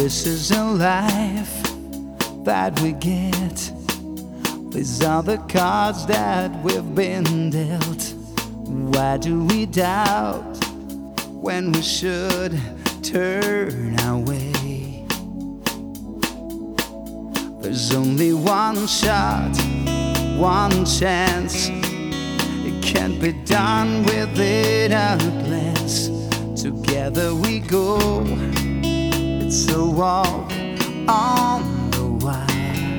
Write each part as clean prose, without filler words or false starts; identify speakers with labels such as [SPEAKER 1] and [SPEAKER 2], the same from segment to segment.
[SPEAKER 1] This isn't life that we get. These are the cards that we've been dealt. Why do we doubt when we should turn away? There's only one shot, one chance. It can't be done within a glance. Together we go. It's a walk on the wire.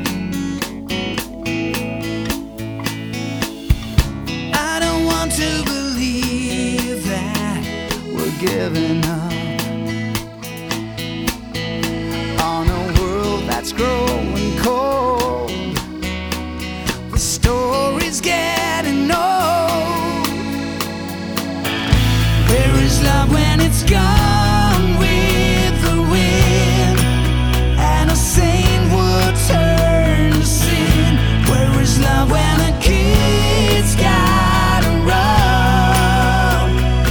[SPEAKER 1] I don't want to believe that we're giving up on a world that's growing cold. The story's getting old. Where is love when it's gone with the wind? And a saint would turn to sin. Where is love when the kids gotta run?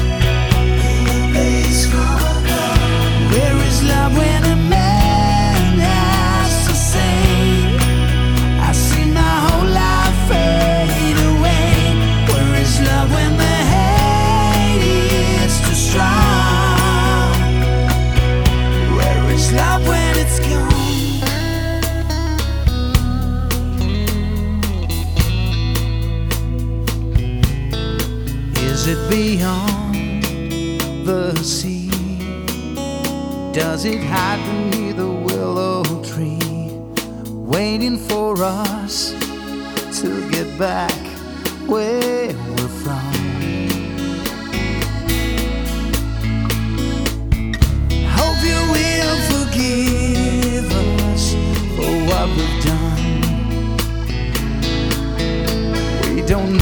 [SPEAKER 1] Where is love when a man has to sing? I see my whole life fade away. Where is love when the hate is too strong? Where is love when it's gone? Is it beyond the sea? Does it hide beneath the willow tree, waiting for us to get back where we're from? Hope you will forgive us for what we've done. We don't